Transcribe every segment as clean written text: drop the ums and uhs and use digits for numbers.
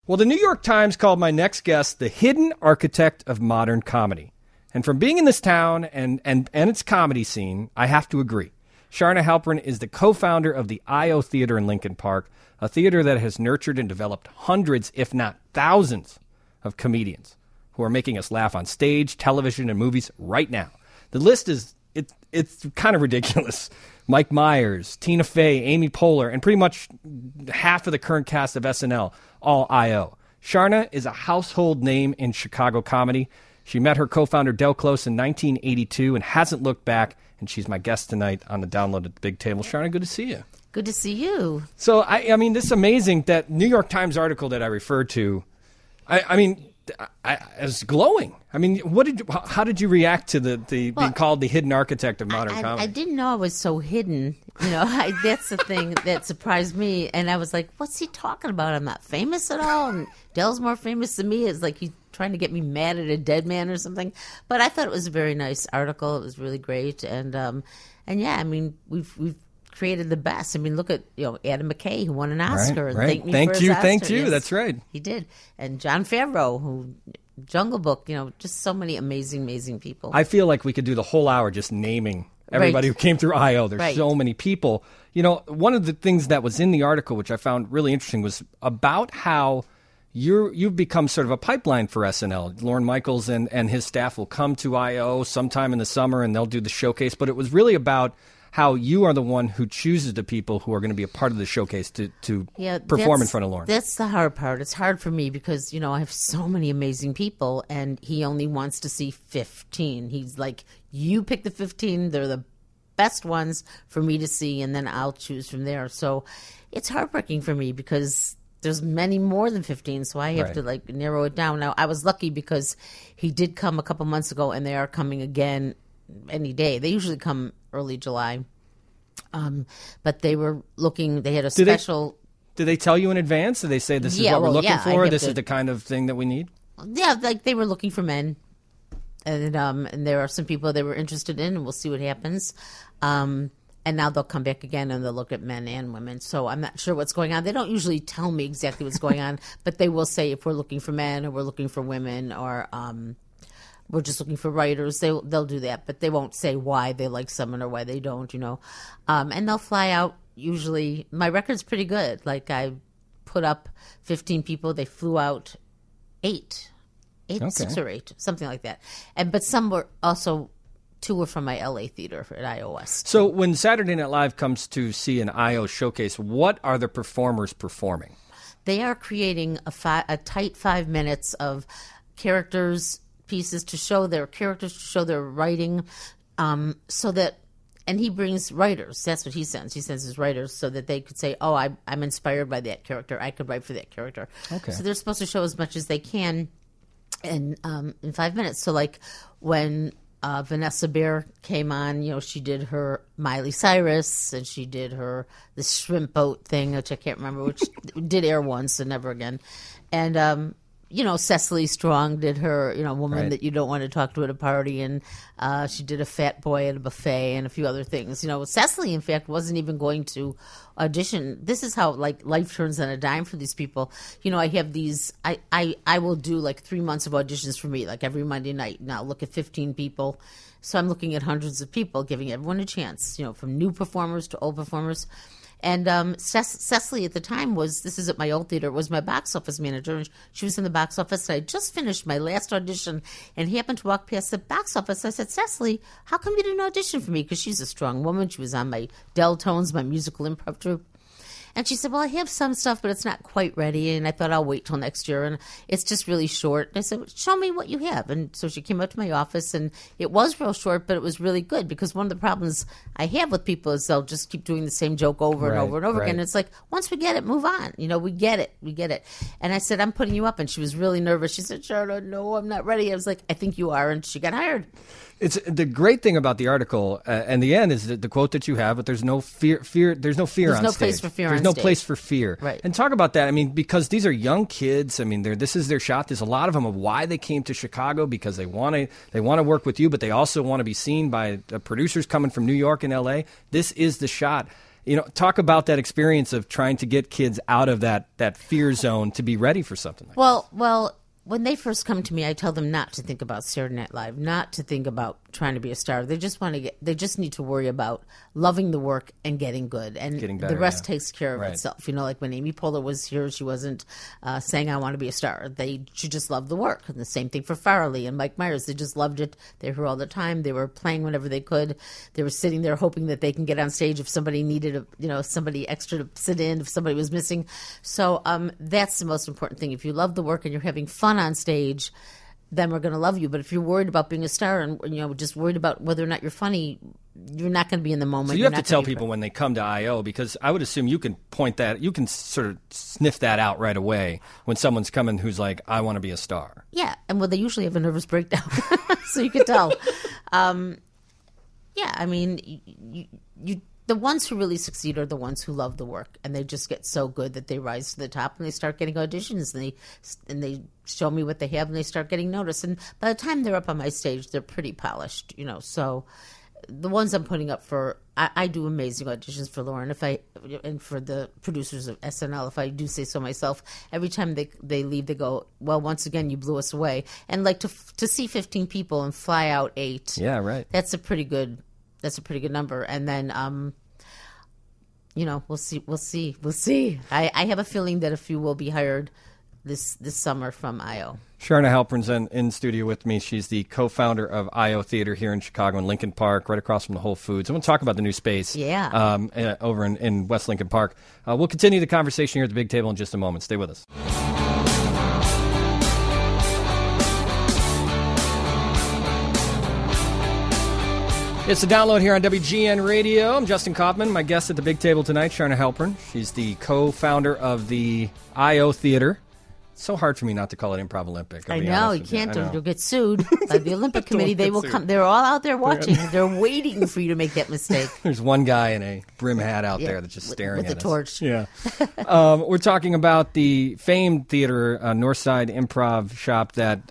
Well, the New York Times called my next guest the hidden architect of modern comedy. And from being in this town and its comedy scene, I have to agree. Charna Halperin is the co-founder of the I.O. Theater in Lincoln Park, a theater that has nurtured and developed hundreds, if not thousands, of comedians who are making us laugh on stage, television, and movies right now. The list is, it's kind of ridiculous. Mike Myers, Tina Fey, Amy Poehler, and pretty much half of the current cast of SNL, all I.O. Charna is a household name in Chicago comedy. She met her co-founder Del Close in 1982 and hasn't looked back, and she's my guest tonight on the Download at the Big Table. Charna, good to see you. Good to see you. So, I mean, this is amazing, that New York Times article that I referred to, I was glowing. I mean, how did you react to being called the hidden architect of modern comedy? I didn't know I was so hidden. You know, that's the thing that surprised me. And I was like, what's he talking about? I'm not famous at all. And Del's more famous than me. It's like he's trying to get me mad at a dead man or something. But I thought it was a very nice article. It was really great. And yeah, I mean, we've created the best. I mean, look at Adam McKay, who won an Oscar. Right. Thank you. Yes, that's right. He did. And Jon Favreau, who Jungle Book. Just so many amazing people. I feel like we could do the whole hour just naming everybody who came through I.O. There's so many people. One of the things that was in the article, which I found really interesting, was about how you've become sort of a pipeline for SNL. Lorne Michaels and his staff will come to I.O. sometime in the summer, and they'll do the showcase. But it was really about how you are the one who chooses the people who are going to be a part of the showcase to perform in front of Lorne. That's the hard part. It's hard for me because, I have so many amazing people, and he only wants to see 15. He's like, you pick the 15. They're the best ones for me to see, and then I'll choose from there. So it's heartbreaking for me because there's many more than 15, so I have to narrow it down. Now, I was lucky because he did come a couple months ago, and they are coming again any day. They usually come early July. But they were looking, they had a special... Did they tell you in advance? Did they say, this is what we're looking for? This is the kind of thing that we need? Yeah, they were looking for men. And there are some people they were interested in, and we'll see what happens. And now they'll come back again, and they'll look at men and women. So I'm not sure what's going on. They don't usually tell me exactly what's going on, but they will say if we're looking for men or we're looking for women or... we're just looking for writers. They'll do that, but they won't say why they like someone or why they don't, And they'll fly out. Usually, my record's pretty good. Like I put up 15 people. They flew out 8, 6 or 8, something like that. But some were also 2 were from my LA theater at iOS. So when Saturday Night Live comes to see an I.O. showcase, what are the performers performing? They are creating a tight 5 minutes of characters. Pieces to show their characters, to show their writing, so that, and he brings writers. That's what he sends. He sends his writers so that they could say, "Oh, I'm inspired by that character. I could write for that character." Okay. So they're supposed to show as much as they can, in 5 minutes. So like when Vanessa Bayer came on, she did her Miley Cyrus, and she did the shrimp boat thing, which I can't remember, which did air once and never again, and. Cecily Strong did her, woman that you don't want to talk to at a party, and she did a fat boy at a buffet and a few other things. Cecily, in fact, wasn't even going to audition. This is how, life turns on a dime for these people. I have these, I will do, 3 months of auditions for me, every Monday night. Now, look at 15 people. So I'm looking at hundreds of people, giving everyone a chance, from new performers to old performers. And Cecily at the time this is at my old theater, was my box office manager. And she was in the box office. And I just finished my last audition and happened to walk past the box office. I said, Cecily, how come you didn't audition for me? Because she's a strong woman. She was on my Del Tones, my musical improv troupe. And she said, well, I have some stuff, but it's not quite ready. And I thought I'll wait till next year. And it's just really short. And I said, show me what you have. And so she came up to my office, and it was real short, but it was really good, because one of the problems I have with people is they'll just keep doing the same joke over and over and over again. And it's like, once we get it, move on. We get it. And I said, I'm putting you up. And she was really nervous. She said, Charlotte, no, I'm not ready. I was like, I think you are. And she got hired. It's the great thing about the article, and the end is that the quote that you have, but there's no fear. There's no fear on stage. There's no place for fear on stage. There's no place for fear. Right. And talk about that. I mean, because these are young kids. I mean, this is their shot. There's a lot of them of why they came to Chicago, because they want to work with you, but they also want to be seen by the producers coming from New York and L.A. This is the shot. talk about that experience of trying to get kids out of that fear zone to be ready for something like Well, when they first come to me, I tell them not to think about Saturday Night Live, not to think about trying to be a star. They just they just need to worry about loving the work and getting good, and Getting better, the rest yeah. takes care of Right. itself. Like when Amy Poehler was here, she wasn't saying I want to be a star. She just loved the work, and the same thing for Farrelly and Mike Myers. They just loved it. They were here all the time. They were playing whenever they could. They were sitting there hoping that they can get on stage if somebody needed somebody extra to sit in, if somebody was missing. So that's the most important thing. If you love the work and you're having fun on stage, then we're going to love you. But if you're worried about being a star and just worried about whether or not you're funny, you're not going to be in the moment. So you have to tell people when they come to I.O., because I would assume you can you can sort of sniff that out right away when someone's coming who's like, I want to be a star. Yeah, and they usually have a nervous breakdown, so you can tell. Yeah, I mean, the ones who really succeed are the ones who love the work, and they just get so good that they rise to the top and they start getting auditions, and they show me what they have and they start getting noticed. And by the time they're up on my stage, they're pretty polished, So the ones I'm putting up for, I do amazing auditions for Lauren, and for the producers of SNL, if I do say so myself. Every time they leave, they go, well, once again, you blew us away. And like to see 15 people and fly out 8. Yeah, right. That's a pretty good number. And then, we'll see. I have a feeling that a few will be hired this summer from I.O. Sharna Halpern's in studio with me. She's the co-founder of I.O. Theater here in Chicago in Lincoln Park, right across from the Whole Foods. I want to talk about the new space over in West Lincoln Park. We'll continue the conversation here at the big table in just a moment. Stay with us. It's the download here on WGN Radio. I'm Justin Kaufman. My guest at the big table tonight, Sharna Halpern. She's the co-founder of the I.O. Theater. It's so hard for me not to call it Improv Olympic. I know, you can't. You'll get sued by the Olympic Committee. They will come. They're all out there watching. They're waiting for you to make that mistake. There's one guy in a brim hat out there that's just staring with at a torch. Yeah. We're talking about the famed theater, Northside Improv Shop, that,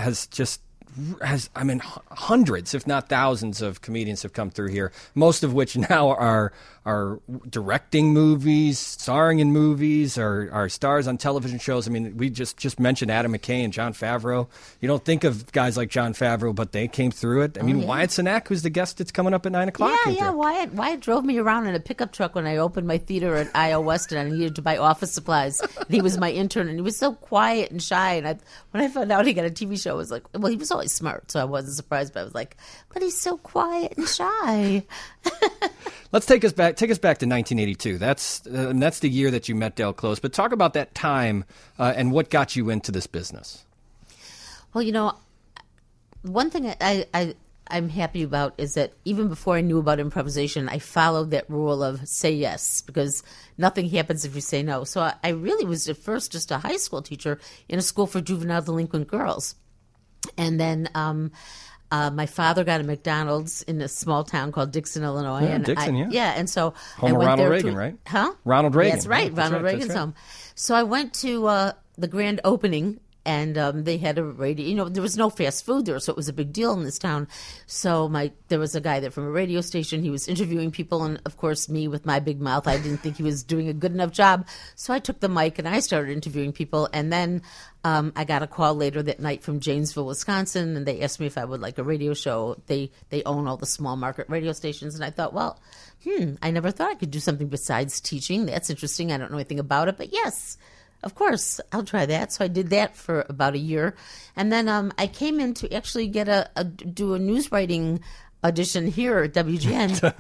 hundreds, if not thousands, of comedians have come through here, most of which now are directing movies, starring in movies, are stars on television shows. I mean, we just mentioned Adam McKay and Jon Favreau. You don't think of guys like Jon Favreau, but they came through it. I mean, Wyatt Cenac, who's the guest that's coming up at 9 o'clock. Yeah. Wyatt drove me around in a pickup truck when I opened my theater at I.O. West, and I needed to buy office supplies. And he was my intern, and he was so quiet and shy. And when I found out he got a TV show, I was like, well, he was always smart, so I wasn't surprised. But I was like, but he's so quiet and shy. Let's take us back to 1982. That's the year that you met Del Close. But talk about that time and what got you into this business. Well, one thing I'm happy about is that even before I knew about improvisation, I followed that rule of say yes, because nothing happens if you say no. So I really was at first just a high school teacher in a school for juvenile delinquent girls. And then my father got a McDonald's in a small town called Dixon, Illinois. Yeah, Dixon, yeah. And so home I went Ronald there Reagan, right? Huh? Ronald Reagan. That's right. Ronald Reagan's home. So I went to the grand opening, and they had a radio. There was no fast food there, so it was a big deal in this town. So there was a guy there from a radio station. He was interviewing people, and of course, me with my big mouth, I didn't think he was doing a good enough job. So I took the mic and I started interviewing people, and then I got a call later that night from Janesville, Wisconsin, and they asked me if I would like a radio show. They own all the small market radio stations, and I thought, well, I never thought I could do something besides teaching. That's interesting. I don't know anything about it, but yes, of course, I'll try that. So I did that for about a year, and then I came in to actually get do a news writing audition here at WGN.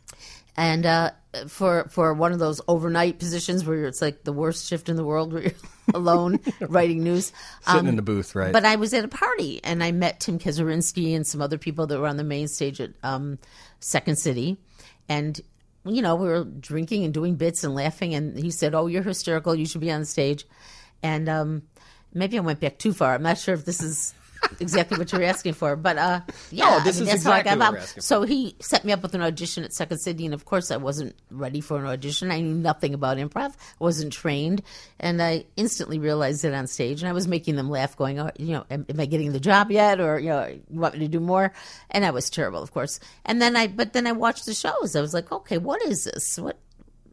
And for one of those overnight positions where it's like the worst shift in the world, where you're alone writing news. Sitting in the booth, right? But I was at a party, and I met Tim Kazurinsky and some other people that were on the main stage at Second City. And, we were drinking and doing bits and laughing. And he said, oh, you're hysterical. You should be on stage. And maybe I went back too far. I'm not sure if this is exactly what you're asking for, but this is that's exactly how I got what out. we're asking for. So he set me up with an audition at Second City, and of course I wasn't ready for an audition. I knew nothing about improv, wasn't trained, and I instantly realized it on stage. And I was making them laugh, going, "Oh, am I getting the job yet? Or you want me to do more?" And I was terrible, of course. And then I watched the shows. I was like, "Okay, what is this?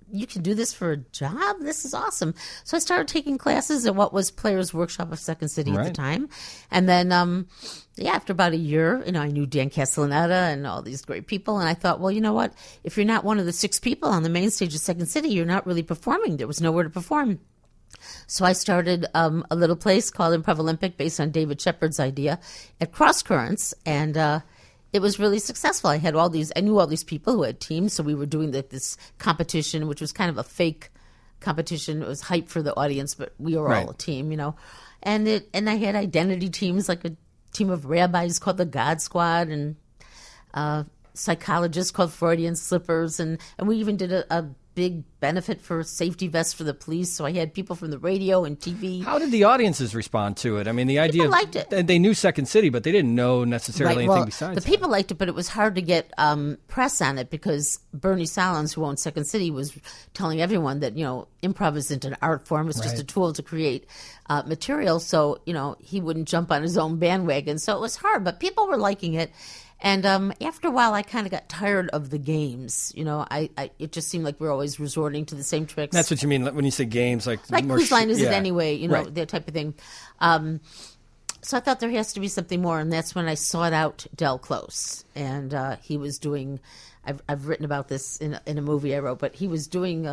you can do this for a job? This is awesome. So I started taking classes at what was Players Workshop of Second City at the time. And then, after about a year, I knew Dan Castellaneta and all these great people. And I thought, well, you know what? If you're not one of the 6 people on the main stage of Second City, you're not really performing. There was nowhere to perform. So I started a little place called Improv Olympic based on David Shepard's idea at Cross Currents. And, it was really successful. I knew all these people who had teams, so we were doing this competition, which was kind of a fake competition. It was hype for the audience, but we were all a team, And I had identity teams, like a team of rabbis called the God Squad, and psychologists called Freudian Slippers, and we even did a big benefit for safety vests for the police. So I had people from the radio and TV. How did the audiences respond to it? I mean, the idea people liked it. They knew Second City, but they didn't know necessarily anything besides the people liked it, but it was hard to get press on it because Bernie Salins, who owned Second City, was telling everyone that, improv isn't an art form. It's just a tool to create material. So, he wouldn't jump on his own bandwagon. So it was hard, but people were liking it. And after a while, I kind of got tired of the games. It just seemed like we were always resorting to the same tricks. That's what you mean when you say games, like whose line is it anyway? That type of thing. So I thought there has to be something more, and that's when I sought out Del Close, and he was doing. I've written about this in a movie I wrote, but he was doing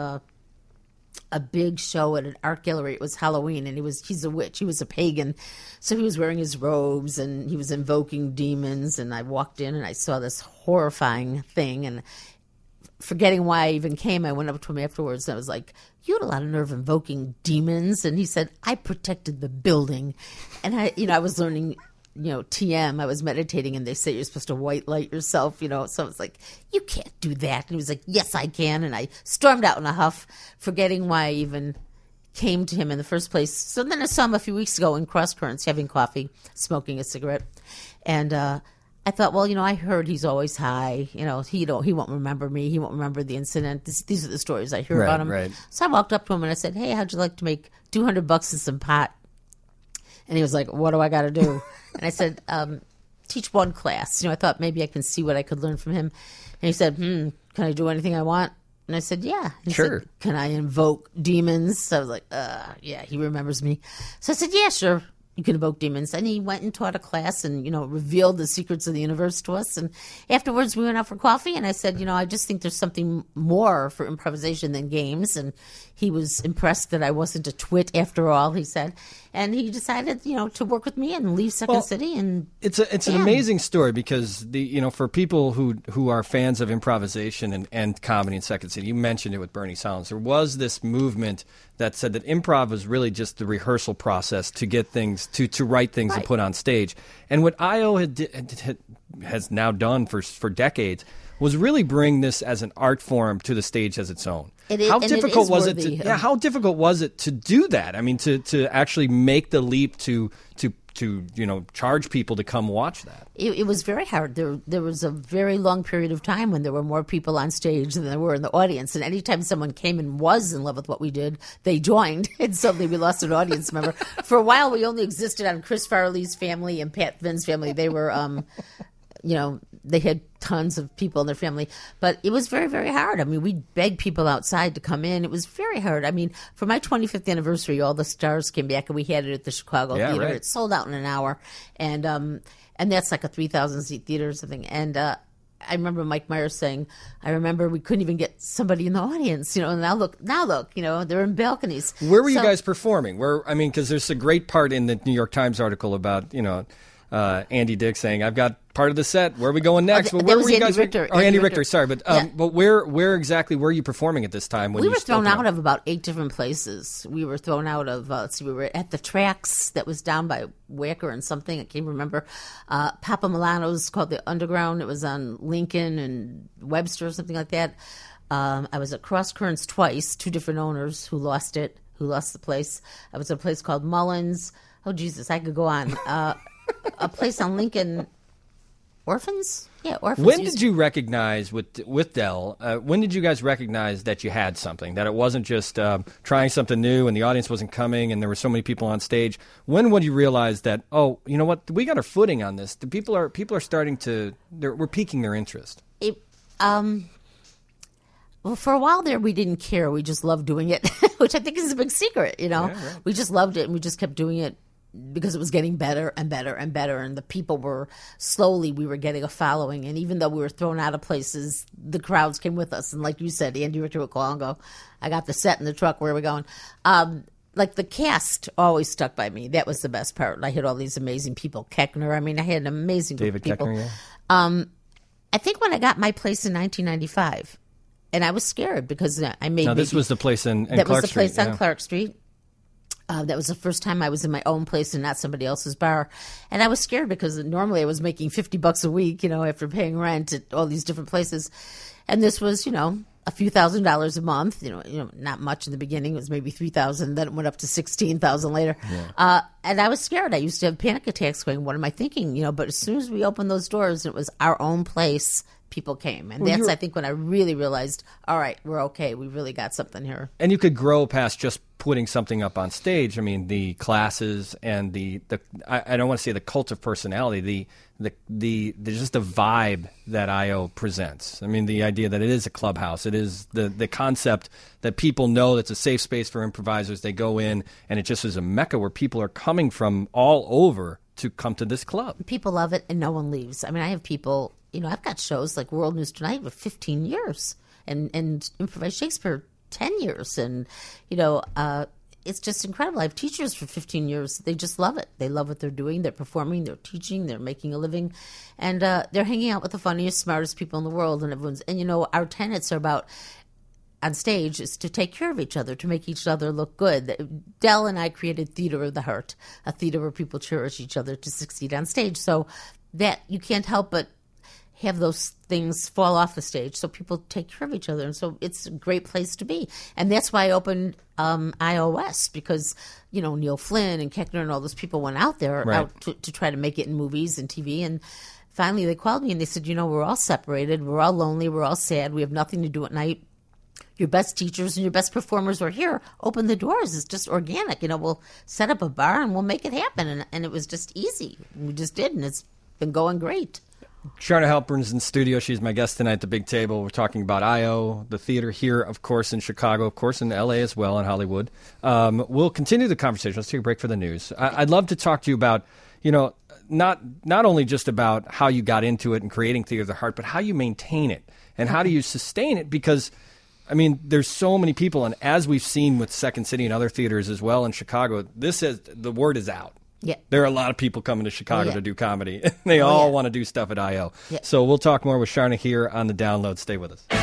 a big show at an art gallery. It was Halloween, and he's a witch. He was a pagan. So he was wearing his robes, and he was invoking demons, and I walked in, and I saw this horrifying thing, and forgetting why I even came, I went up to him afterwards, and I was like, you had a lot of nerve invoking demons. And he said, I protected the building. And I was learning TM, I was meditating, and they say you're supposed to white light yourself, so I was like, you can't do that. And he was like, yes, I can. And I stormed out in a huff, forgetting why I even came to him in the first place. So then I saw him a few weeks ago in Cross Currents, having coffee, smoking a cigarette. And I thought, well, I heard he's always high. He won't remember me. He won't remember the incident. These are the stories I hear about him. Right. So I walked up to him and I said, hey, how'd you like to make $200 in some pot? And he was like, what do I got to do? And I said, teach one class. I thought maybe I can see what I could learn from him. And he said, can I do anything I want? And I said, yeah. And he said, can I invoke demons? So I was like, yeah, he remembers me. So I said, yeah, sure. You can invoke demons. And he went and taught a class and, revealed the secrets of the universe to us. And afterwards we went out for coffee, and I said, I just think there's something more for improvisation than games. And he was impressed that I wasn't a twit after all, he said. And he decided, to work with me and leave Second City. And it's an amazing story because for people who are fans of improvisation and comedy in Second City, you mentioned it with Bernie Salins. There was this movement that said that improv was really just the rehearsal process to get things to write things and put on stage. And what IO has now done for decades was really bring this as an art form to the stage as its own. How difficult was it to do that? I mean, to actually make the leap to charge people to come watch that. It was very hard. There was a very long period of time when there were more people on stage than there were in the audience. And anytime someone came and was in love with what we did, they joined. And suddenly we lost an audience member. For a while, we only existed on Chris Farley's family and Pat Finn's family. They were, they had tons of people in their family. But it was very, very hard. I mean, we begged people outside to come in. It was very hard. I mean, for my 25th anniversary, all the stars came back, and we had it at the Chicago Theater. Right. It sold out in an hour. And that's like a 3,000-seat theater or something. And I remember Mike Myers saying, I remember we couldn't even get somebody in the audience, and now look, they're in balconies. Where were you guys performing? Because there's a great part in the New York Times article about, Andy Dick saying, I've got part of the set. Where are we going next? Well, where were you guys? Andy Richter. Sorry, but where exactly were you performing at this time? We were thrown out of about 8 different places. We were thrown out of, we were at the Tracks that was down by Wacker and something. I can't remember. Papa Milano's called the Underground. It was on Lincoln and Webster or something like that. I was at Cross Currents twice, 2 different owners who lost the place. I was at a place called Mullins. Oh, Jesus, I could go on. A place on Lincoln, Orphans? Yeah, Orphans. When did you recognize with Del? When did you guys recognize that you had something? That it wasn't just trying something new and the audience wasn't coming and there were so many people on stage. When would you realize that? Oh, you know what? We got our footing on this. The people are starting to. We're piquing their interest. Well, for a while there, we didn't care. We just loved doing it, which I think is a big secret, you know. Yeah, right. We just loved it, and we just kept doing it because it was getting better and better and better. And the people were, slowly, we were getting a following. And even though we were thrown out of places, the crowds came with us. And like you said, Andy Richter would call and go, I got the set in the truck, where are we going? Like the cast always stuck by me. That was the best part. I had all these amazing people. Keckner, I mean, I had an amazing group David of people. Keckner, yeah. I think when I got my place in 1995, and I was scared because I made. Now, this was the place in that Clark was the Street. place on Clark Street. That was the first time I was in my own place and not somebody else's bar, and I was scared because normally I was making $50 a week, you know, after paying rent at all these different places, and this was, you know, a few $1,000s a month. You know, not much in the beginning. It was maybe $3,000. Then it went up to $16,000 later. Yeah. And I was scared. I used to have panic attacks, going, "What am I thinking?" You know. But as soon as we opened those doors, and it was our own place, people came, and that's, I think, when I really realized, all right, we're okay. We really got something here. And you could grow past just putting something up on stage. I mean, the classes and the I don't want to say the cult of personality, the just the vibe that IO presents. I mean, the idea that it is a clubhouse. It is the concept that people know it's a safe space for improvisers. They go in, and it just is a mecca where people are coming from all over to come to this club. People love it, and no one leaves. I mean, I have people, you know, I've got shows like World News Tonight for 15 years and Improvised Shakespeare 10 years. And, you know, it's just incredible. I have teachers for 15 years. They just love it. They love what they're doing. They're performing, they're teaching, they're making a living. And they're hanging out with the funniest, smartest people in the world. And you know, our tenets are about, on stage, is to take care of each other, to make each other look good. Del and I created Theater of the Heart, a theater where people cherish each other to succeed on stage. So that you can't help but have those things fall off the stage, so people take care of each other, and so it's a great place to be. And that's why I opened iOS, because, you know, Neil Flynn and Keckner and all those people went out there, right, out to try to make it in movies and TV. And finally they called me and they said, you know, we're all separated, we're all lonely, we're all sad, we have nothing to do at night. Your best teachers and your best performers are here. Open the doors. It's just organic. You know, we'll set up a bar and we'll make it happen. And it was just easy. We just did, and it's been going great. Sharna Halpern's in studio. She's my guest tonight at the big table. We're talking about IO, the theater here, of course, in Chicago, of course, in L.A. as well, in Hollywood. We'll continue the conversation. Let's take a break for the news. I'd love to talk to you about, you know, not only just about how you got into it and creating Theater of the Heart, but how you maintain it and how do you sustain it, because I mean, there's so many people, and as we've seen with Second City and other theaters as well in Chicago, the word is out. Yeah. There are a lot of people coming to Chicago to do comedy. They want to do stuff at IO. Yeah. So we'll talk more with Sharna here on the Download. Stay with us.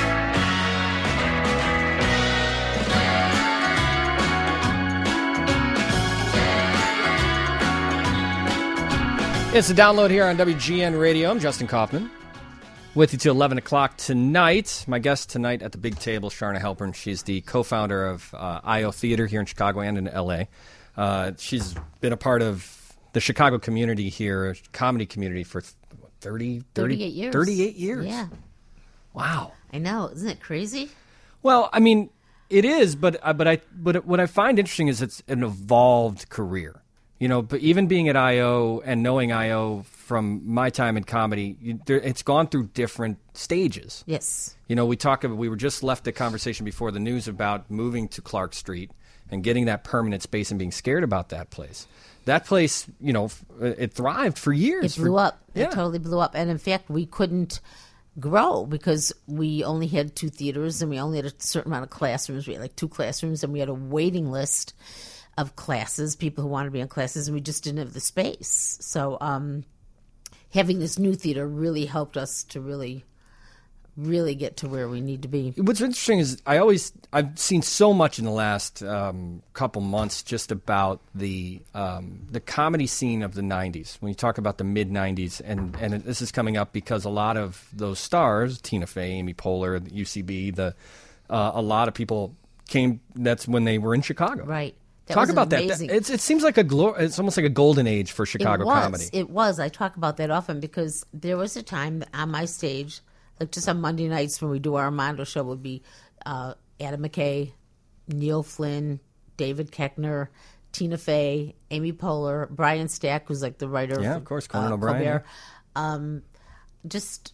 It's the Download here on WGN Radio. I'm Justin Kaufman, with you till 11 o'clock tonight. My guest tonight at the big table, Sharna Halpern. She's the co-founder of IO Theater here in Chicago and in L.A. She's been a part of the Chicago community here, comedy community, for 38 years. 38 years. Yeah. Wow. I know. Isn't it crazy? Well, I mean, it is, but what I find interesting is it's an evolved career. You know, but even being at IO and knowing IO from my time in comedy, it's gone through different stages. Yes. You know, we were just left the conversation before the news about moving to Clark Street and getting that permanent space and being scared about that place. That place, you know, it thrived for years. It blew up. Yeah. It totally blew up. And in fact, we couldn't grow because we only had 2 theaters and we only had a certain amount of classrooms. We had like 2 classrooms and we had a waiting list of classes, people who wanted to be in classes, and we just didn't have the space. So having this new theater really helped us to really get to where we need to be. What's interesting is I've seen so much in the last couple months just about the comedy scene of the 90s. When you talk about the mid-90s, and this is coming up because a lot of those stars, Tina Fey, Amy Poehler, the UCB, a lot of people came, that's when they were in Chicago. Right. Talk about amazing. That. It seems like it's almost like a golden age for Chicago comedy. It was. I talk about that often because there was a time on my stage, like just on Monday nights when we do our Armando show, would be Adam McKay, Neil Flynn, David Keckner, Tina Fey, Amy Poehler, Brian Stack, who's like the writer of course, Conan O'Brien. Colbert. Just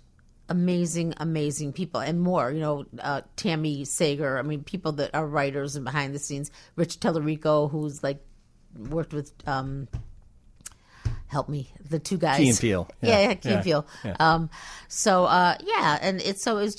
amazing people and more. Tammy Sager. I mean, people that are writers and behind the scenes. Rich Tellerico, who's like worked with. Help me, the two guys. Key and Peele. Key and Peele. Yeah. And it was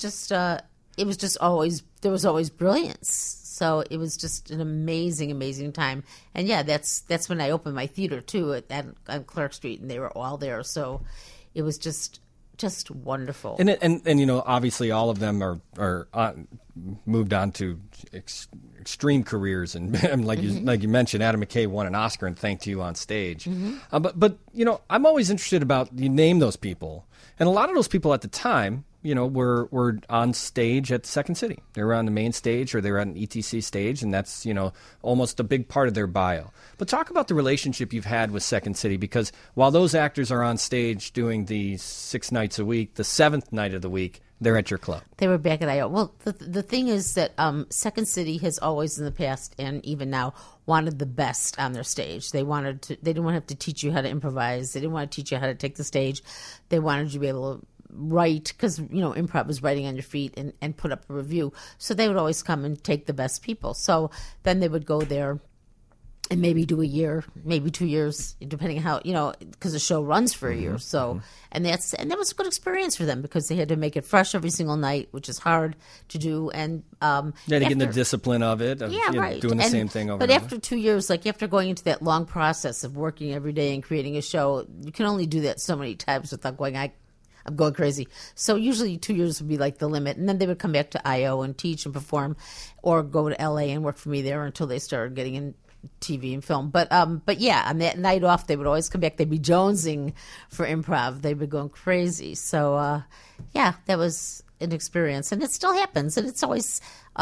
just always there was always brilliance. So it was just an amazing time. And that's when I opened my theater too on Clark Street, and they were all there. So it was just wonderful. And obviously all of them are moved on to extreme careers, and like you mentioned, Adam McKay won an Oscar and thanked you on stage. But I'm always interested about, you name those people, and a lot of those people at the time were on stage at Second City. They were on the main stage, or they were at an ETC stage, and that's, almost a big part of their bio. But talk about the relationship you've had with Second City, because while those actors are on stage doing the 6 nights a week, the 7th night of the week, they're at your club. They were back at I.O. Well, the thing is that Second City has always in the past, and even now, wanted the best on their stage. They didn't want to have to teach you how to improvise. They didn't want to teach you how to take the stage. They wanted you to be able to write, because improv was writing on your feet and put up a review. So they would always come and take the best people. So then they would go there and maybe do a year, maybe 2 years, depending how, because the show runs for a year. So and that was a good experience for them, because they had to make it fresh every single night, which is hard to do. And to get in the discipline of it, right, doing the same thing over. But after 2 years, like after going into that long process of working every day and creating a show, you can only do that so many times without going, I'm going crazy. So usually 2 years would be like the limit. And then they would come back to I.O. and teach and perform, or go to L.A. and work for me there until they started getting in TV and film. But yeah, on that night off, they would always come back. They'd be jonesing for improv. They'd be going crazy. So that was an experience. And it still happens. And it's always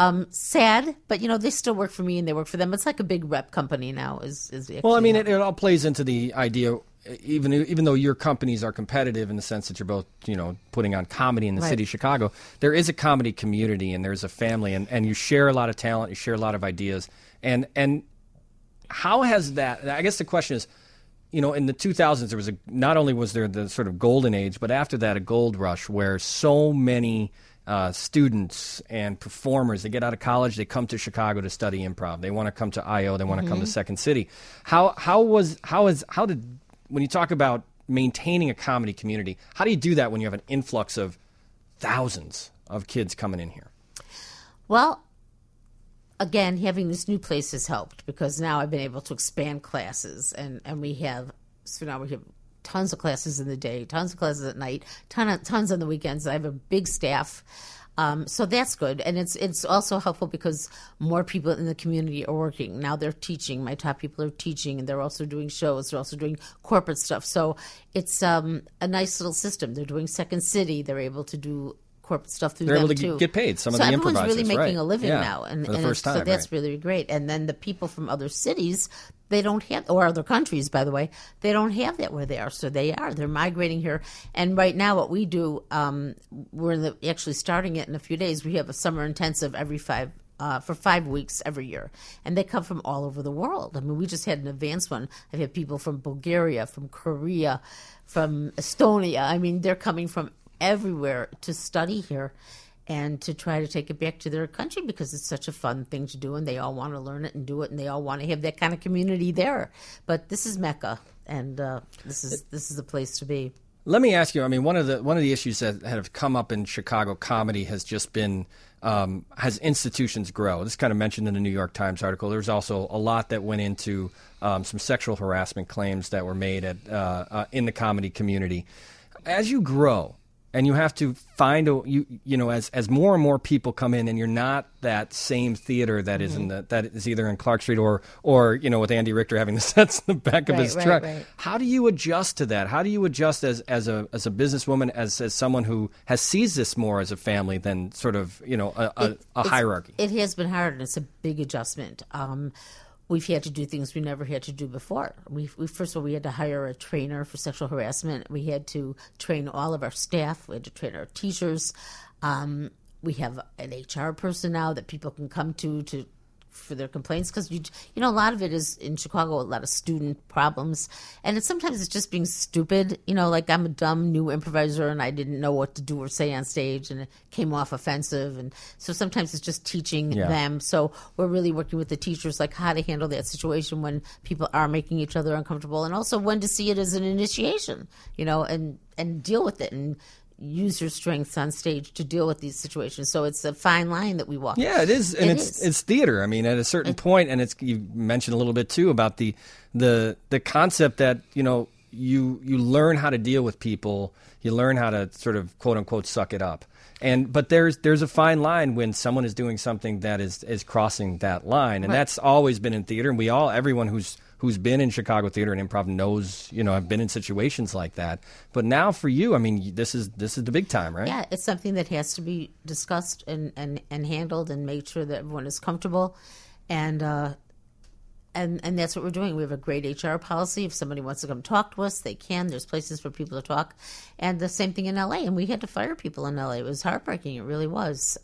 sad, but they still work for me and they work for them. It's like a big rep company now. Well, I mean, it all plays into the idea. Even though your companies are competitive in the sense that you're both, putting on comedy in the city of Chicago, there is a comedy community and there's a family, and you share a lot of talent, you share a lot of ideas. And how has that, I guess the question is, in the 2000s, not only was there the sort of golden age, but after that, a gold rush where so many students and performers, they get out of college, they come to Chicago to study improv. They want to come to I.O., they want to come to Second City. When you talk about maintaining a comedy community, how do you do that when you have an influx of thousands of kids coming in here? Well, again, having this new place has helped, because now I've been able to expand classes, and now we have tons of classes in the day, tons of classes at night, tons on the weekends. I have a big staff. So that's good. And it's also helpful because more people in the community are working. Now they're teaching. My top people are teaching, and they're also doing shows. They're also doing corporate stuff. So it's a nice little system. They're doing Second City. They're able to do corporate stuff through them, too. They're able to get paid. Some of the improvisers, everyone's really making right. a living now. And, for the first time, so that's really great. And then the people from other cities, they don't have, or other countries, by the way, they don't have that where they are. So they're migrating here. And right now what we do, we're actually starting it in a few days. We have a summer intensive for 5 weeks every year. And they come from all over the world. I mean, we just had an advanced one. I've had people from Bulgaria, from Korea, from Estonia. I mean, they're coming from everywhere to study here and to try to take it back to their country, because it's such a fun thing to do, and they all want to learn it and do it, and they all want to have that kind of community there. But this is Mecca, and this is the place to be. Let me ask you, I mean, one of the issues that have come up in Chicago comedy has just been has institutions grow. This is kind of mentioned in the New York Times article. There's also a lot that went into some sexual harassment claims that were made in the comedy community. As you grow, and you have to find as more and more people come in, and you're not that same theater that is that is either in Clark Street or with Andy Richter having the sets in the back of his truck. Right. How do you adjust to that? How do you adjust as a businesswoman, as someone who has sees this more as a family than sort of a hierarchy? It has been hard, and it's a big adjustment. We've had to do things we never had to do before. We first of all, we had to hire a trainer for sexual harassment. We had to train all of our staff. We had to train our teachers. We have an HR person now that people can come to for their complaints, because a lot of it is in Chicago, a lot of student problems, and sometimes it's just being stupid. Like I'm a dumb new improviser and I didn't know what to do or say on stage, and it came off offensive, and so sometimes it's just teaching them. So we're really working with the teachers, like how to handle that situation when people are making each other uncomfortable, and also when to see it as an initiation, and deal with it and use your strengths on stage to deal with these situations. So it's a fine line that we walk. Yeah, it is, and it's theater. I mean, at a certain point, and you mentioned a little bit too about the concept that you learn how to deal with people, you learn how to sort of quote unquote suck it up. But there's a fine line when someone is doing something that is crossing that line, and that's always been in theater. And everyone who's been in Chicago theater and improv knows, I've been in situations like that. But now for you, I mean, this is the big time, right? Yeah, it's something that has to be discussed and handled and made sure that everyone is comfortable. And that's what we're doing. We have a great HR policy. If somebody wants to come talk to us, they can. There's places for people to talk. And the same thing in L.A. And we had to fire people in L.A. It was heartbreaking. It really was.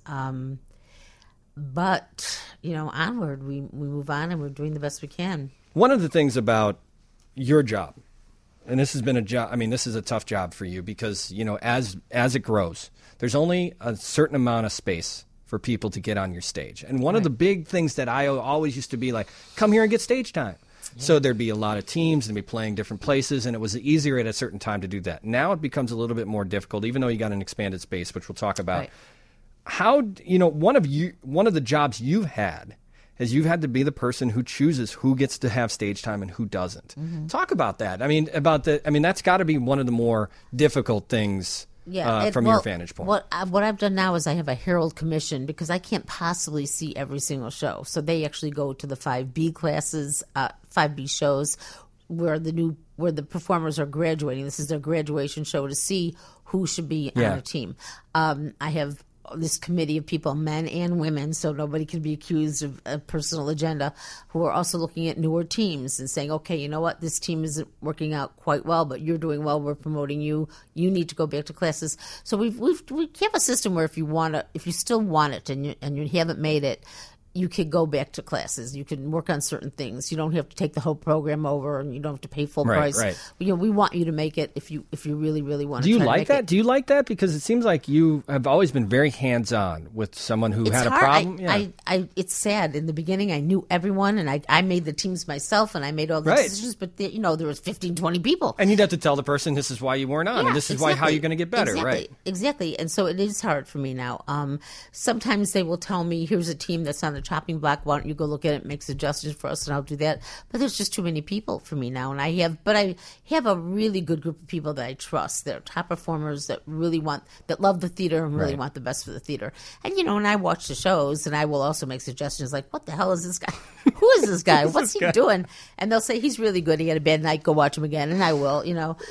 But, onward, we move on and we're doing the best we can. One of the things about your job, and this has been a job, I mean, this is a tough job for you because, as it grows, there's only a certain amount of space for people to get on your stage. And one of the big things that I always used to be like, come here and get stage time. Yeah. So there'd be a lot of teams and be playing different places, and it was easier at a certain time to do that. Now it becomes a little bit more difficult, even though you got an expanded space, which we'll talk about. Right. How, one of the jobs you've had is you've had to be the person who chooses who gets to have stage time and who doesn't. Mm-hmm. Talk about that. I mean, that's got to be one of the more difficult things from your vantage point. What I've done now is I have a Herald Commission because I can't possibly see every single show. So they actually go to the 5B classes, 5B shows where the performers are graduating. This is their graduation show to see who should be on a team. I have this committee of people, men and women, so nobody can be accused of a personal agenda, who are also looking at newer teams and saying, okay, you know what, this team isn't working out quite well, but you're doing well, we're promoting you, you need to go back to classes. So we have a system where if you still want it and you haven't made it, you could go back to classes. You can work on certain things. You don't have to take the whole program over, and you don't have to pay full price. Right. We want you to make it if you really, really want to. Do you like that? Do you like that? Because it seems like you have always been very hands-on with someone who had a problem. It's sad. In the beginning, I knew everyone, and I made the teams myself, and I made all the decisions. But there was 15, 20 people, and you'd have to tell the person this is why you weren't on, and this is how you're going to get better. Right? Exactly. And so it is hard for me now. Sometimes they will tell me, "Here's a team that's on the chopping block. Why don't you go look at it, make suggestions for us, and I'll do that." But there's just too many people for me now, and I have a really good group of people that I trust. They're top performers that love the theater and really want the best for the theater. And and I watch the shows, and I will also make suggestions like, "What the hell is this guy? Who is this guy? What's he doing?" And they'll say, "He's really good. He had a bad night. Go watch him again." And I will,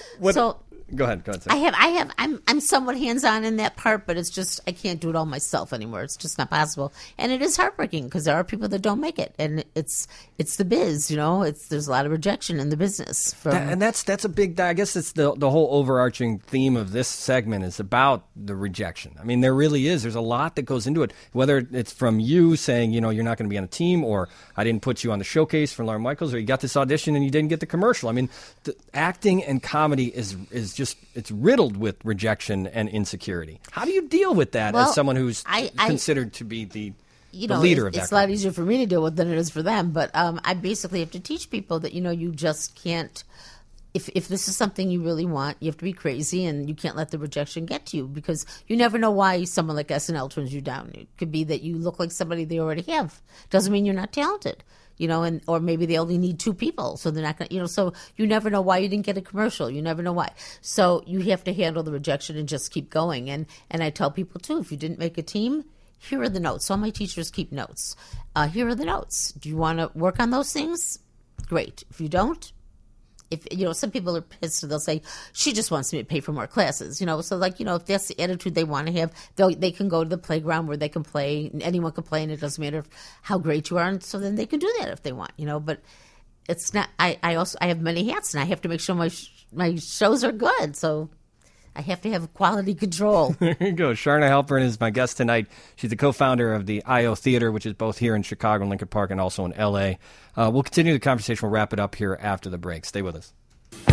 Go ahead. I'm somewhat hands-on in that part, but it's just I can't do it all myself anymore. It's just not possible, and it is heartbreaking because there are people that don't make it, and it's the biz, there's a lot of rejection in the business. And that's a big. I guess it's the whole overarching theme of this segment is about the rejection. I mean, there really is. There's a lot that goes into it, whether it's from you saying you're not going to be on a team, or I didn't put you on the showcase for Lorne Michaels, or you got this audition and you didn't get the commercial. I mean, the acting and comedy is just it's riddled with rejection and insecurity. How do you deal with that as someone who's considered to be the leader of that? It's a lot easier for me to deal with than it is for them. But I basically have to teach people that you just can't. If this is something you really want, you have to be crazy, and you can't let the rejection get to you because you never know why someone like SNL turns you down. It could be that you look like somebody they already have. Doesn't mean you're not talented. Or maybe they only need 2 people, so they're not going to, so you never know why you didn't get a commercial. You never know why. So you have to handle the rejection and just keep going. And I tell people, too, if you didn't make a team, here are the notes. All my teachers keep notes. Here are the notes. Do you want to work on those things? Great. If you don't, some people are pissed and they'll say, she just wants me to pay for more classes, so if that's the attitude they want to have, they can go to the playground where they can play, and anyone can play, and it doesn't matter how great you are, and so then they can do that if they want, but it's not, I have many hats, and I have to make sure my shows are good, so I have to have quality control. There you go. Sharna Halpern is my guest tonight. She's the co-founder of the IO Theater, which is both here in Chicago and Lincoln Park and also in L.A. We'll continue the conversation. We'll wrap it up here after the break. Stay with us.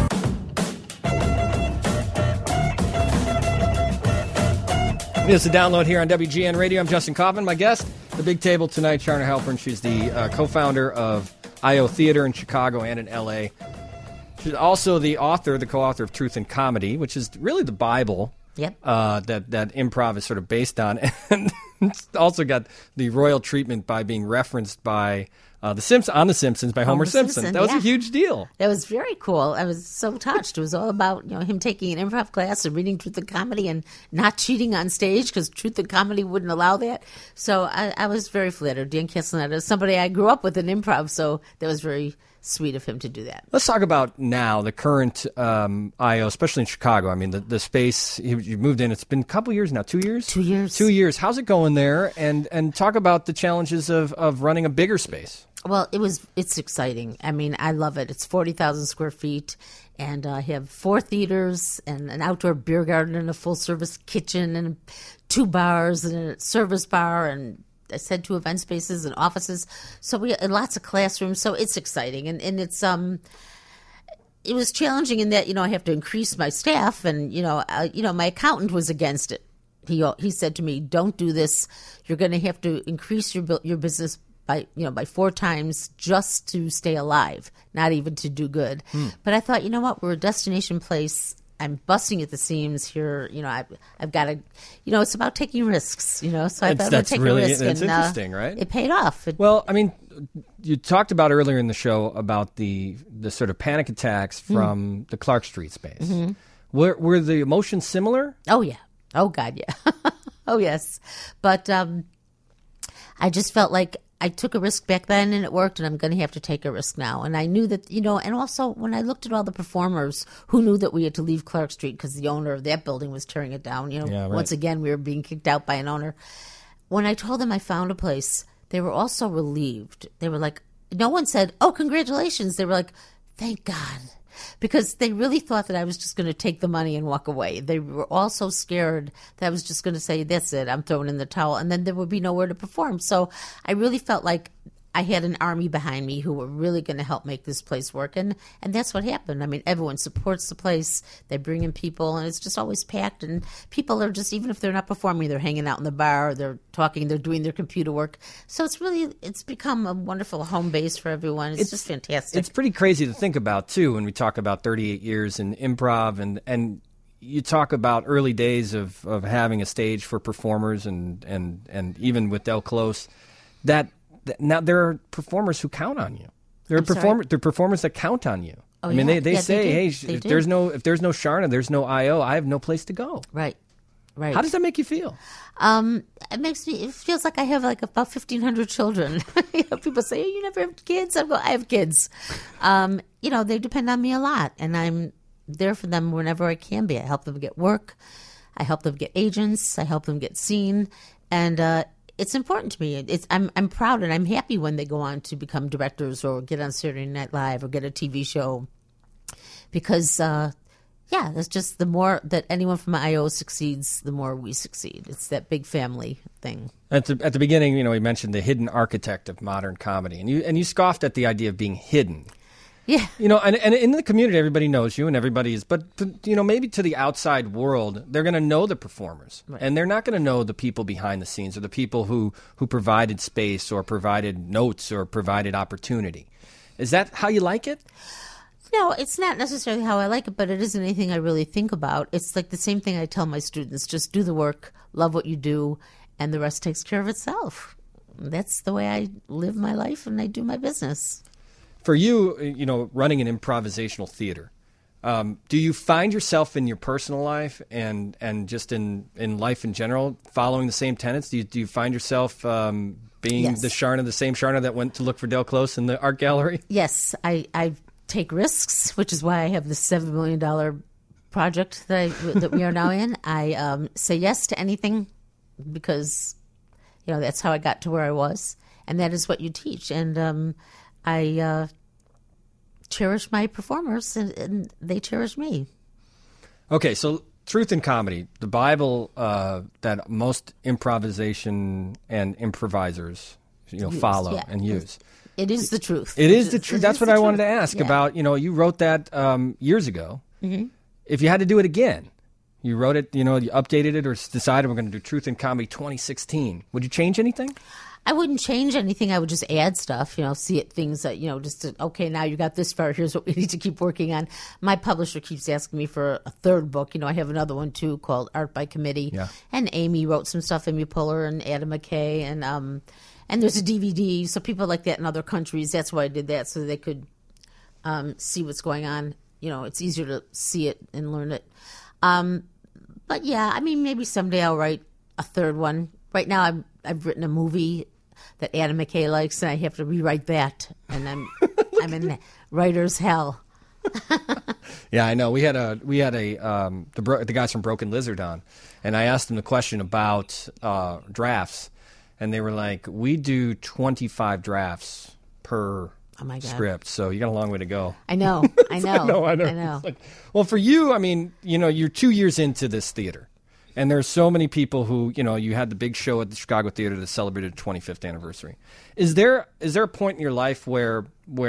It's a download here on WGN Radio. I'm Justin Kaufman. My guest, the big table tonight, Sharna Halpern. She's the co-founder of IO Theater in Chicago and in L.A. She's also the co-author of Truth and Comedy, which is really the Bible. Yep. That improv is sort of based on. And it's also got the royal treatment by being referenced by The Simpsons by Homer Simpson. That was a huge deal. That was very cool. I was so touched. It was all about him taking an improv class and reading Truth and Comedy and not cheating on stage because Truth and Comedy wouldn't allow that. So I was very flattered. Dan Castellaneta is somebody I grew up with in improv, so that was very sweet of him to do that. Let's talk about now the current IO, especially in Chicago. I mean, the space you moved in. It's been a couple years now. 2 years. 2 years. 2 years. How's it going there? And talk about the challenges of running a bigger space. Well, it's exciting. I mean, I love it. It's 40,000 square feet, and I have 4 theaters and an outdoor beer garden and a full-service kitchen and 2 bars and a service bar and I said 2 event spaces and offices. So we lots of classrooms. So it's exciting, and it's it was challenging in that I have to increase my staff, and my accountant was against it. He said to me, "Don't do this. You're going to have to increase your business by 4 times just to stay alive, not even to do good." But I thought, what? We're a destination place. I'm busting at the seams here. I've got to, it's about taking risks, so I thought I'd take a risk. That's interesting, right? It paid off. Well, I mean, you talked about earlier in the show about the sort of panic attacks from the Clark Street space. Mm-hmm. Were the emotions similar? Oh, yeah. Oh, God, yeah. Oh, yes. But I just felt like I took a risk back then and it worked, and I'm going to have to take a risk now. And I knew that, and also when I looked at all the performers who knew that we had to leave Clark Street because the owner of that building was tearing it down, right. Once again, we were being kicked out by an owner. When I told them I found a place, they were all so relieved. They were like, no one said, "Oh, congratulations." They were like, "Thank God." Because they really thought that I was just going to take the money and walk away. They were all so scared that I was just going to say, "That's it, I'm throwing in the towel," and then there would be nowhere to perform. So I really felt like I had an army behind me who were really going to help make this place work, and that's what happened. I mean, everyone supports the place. They bring in people, and it's just always packed, and people are just, even if they're not performing, they're hanging out in the bar, they're talking, they're doing their computer work. So it's become a wonderful home base for everyone. It's just fantastic. It's pretty crazy to think about, too, when we talk about 38 years in improv, and you talk about early days of having a stage for performers, and even with Del Close, that now there are performers who count on you. There are performers that count on you. Oh, I mean, yeah. they say, they "Hey, if there's no Sharna, there's no IO. I have no place to go." Right. How does that make you feel? It feels like I have like about 1,500 children. People say, "You never have kids?" I have kids. They depend on me a lot, and I'm there for them whenever I can be. I help them get work. I help them get agents. I help them get seen, and it's important to me. I'm proud and I'm happy when they go on to become directors or get on Saturday Night Live or get a TV show, because that's just the more that anyone from IO succeeds, the more we succeed. It's that big family thing. At the beginning, we mentioned the hidden architect of modern comedy, and you scoffed at the idea of being hidden. Yeah. And in the community, everybody knows you and everybody is, but maybe to the outside world, they're going to know the performers, right, and they're not going to know the people behind the scenes or the people who provided space or provided notes or provided opportunity. Is that how you like it? No, it's not necessarily how I like it, but it isn't anything I really think about. It's like the same thing I tell my students: just do the work, love what you do, and the rest takes care of itself. That's the way I live my life and I do my business. For you, running an improvisational theater, do you find yourself in your personal life and just in life in general following the same tenets? Do you find yourself being Yes. the same Sharna that went to look for Del Close in the art gallery? Yes, I take risks, which is why I have this $7 million project that we are now in. I say yes to anything because, that's how I got to where I was. And that is what you teach. And I cherish my performers, and they cherish me. Okay, so truth in comedy, the Bible that most improvisation and improvisers, follow and use. It is the truth. It is the truth. That's what I wanted to ask about. You wrote that years ago. Mm-hmm. If you had to do it again, you wrote it, you updated it or decided we're going to do Truth in Comedy 2016. Would you change anything? I wouldn't change anything. I would just add stuff, things that, okay, now you got this far. Here's what we need to keep working on. My publisher keeps asking me for a third book. I have another one, too, called Art by Committee. Yeah. And Amy wrote some stuff, Amy Puller and Adam McKay. And there's a DVD. So people like that in other countries. That's why I did that, so they could see what's going on. It's easier to see it and learn it. But, yeah, maybe someday I'll write a third one. Right now I've written a movie that Adam McKay likes, and I have to rewrite that, and I'm in writer's hell. Yeah, I know. We had the guys from Broken Lizard on, and I asked them the question about drafts, and they were like, "We do 25 drafts per script, so you got a long way to go." I know. I know. Like, well, for you, you're 2 years into this theater. And there's so many people who, you had the big show at the Chicago Theater that celebrated the 25th anniversary. Is there a point in your life where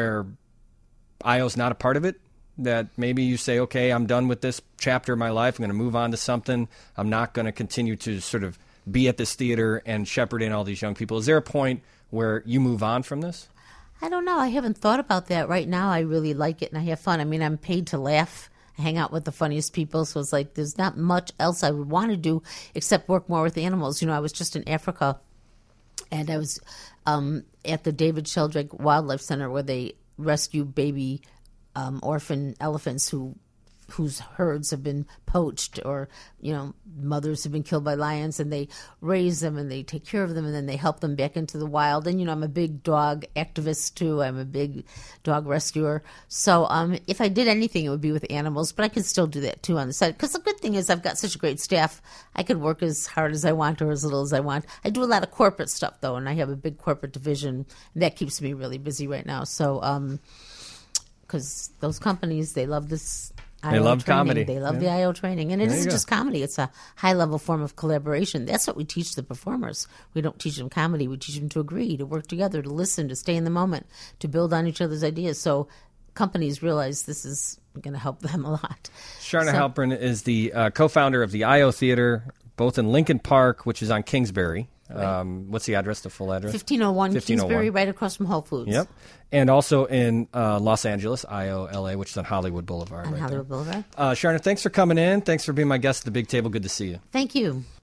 IO's not a part of it? That maybe you say, okay, I'm done with this chapter of my life. I'm going to move on to something. I'm not going to continue to sort of be at this theater and shepherd in all these young people. Is there a point where you move on from this? I don't know. I haven't thought about that. Right now, I really like it and I have fun. I'm paid to laugh. Hang out with the funniest people, so it's like there's not much else I would want to do except work more with animals. I was just in Africa, and I was at the David Sheldrake Wildlife Center where they rescue baby orphan elephants whose herds have been poached or, mothers have been killed by lions, and they raise them and they take care of them and then they help them back into the wild. And, I'm a big dog activist too. I'm a big dog rescuer. So if I did anything, it would be with animals, but I could still do that too on the side. Because the good thing is I've got such a great staff. I could work as hard as I want or as little as I want. I do a lot of corporate stuff though, and I have a big corporate division, and that keeps me really busy right now. So, because those companies, they love this. They love comedy. They love the IO training. And it isn't just comedy. It's a high-level form of collaboration. That's what we teach the performers. We don't teach them comedy. We teach them to agree, to work together, to listen, to stay in the moment, to build on each other's ideas. So companies realize this is going to help them a lot. Sharna Halpern is the co-founder of the IO Theater, both in Lincoln Park, which is on Kingsbury. Right. What's the address, the full address? 1501 Kingsbury, right across from Whole Foods. Yep. And also in Los Angeles, IOLA, which is on Hollywood Boulevard. Boulevard. Sharna, thanks for coming in. Thanks for being my guest at the Big Table. Good to see you. Thank you.